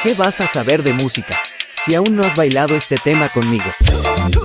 ¿Qué vas a saber de música si aún no has bailado este tema conmigo?